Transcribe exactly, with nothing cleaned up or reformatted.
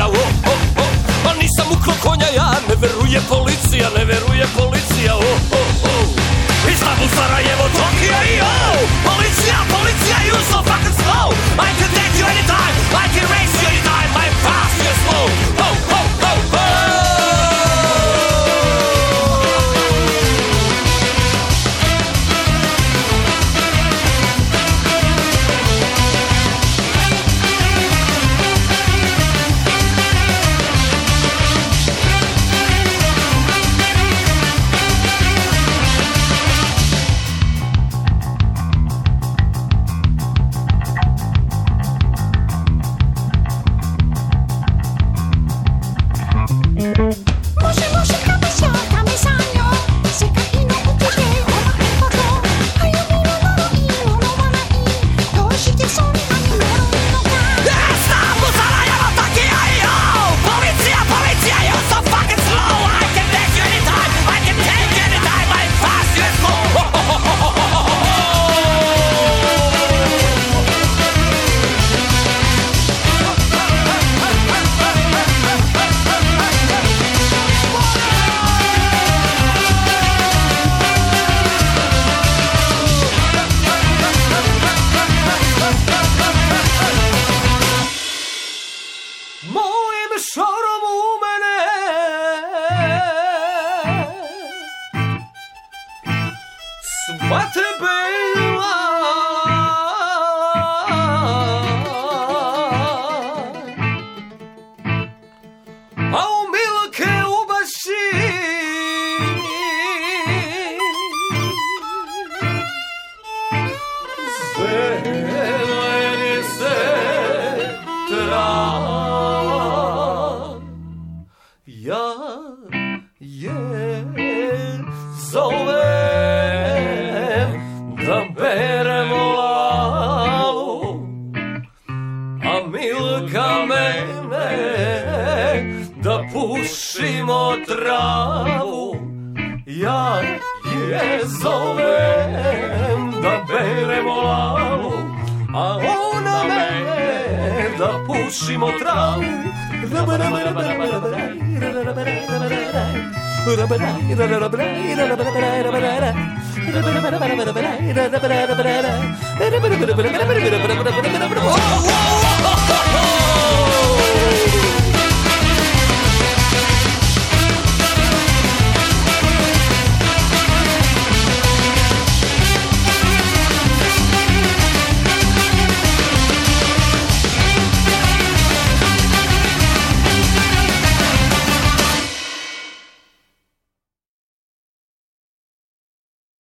oh, oh, oh. A nisam ukro konja ja, ne veruje policija, ne veruje policija, oh, oh, oh. Istanbul, Sarajevo, Tokyo, yo. Policija, policija, you so fucking slow. I can take you anytime, I can race you anytime. I'm fast, you're slow, oh, oh, oh, oh.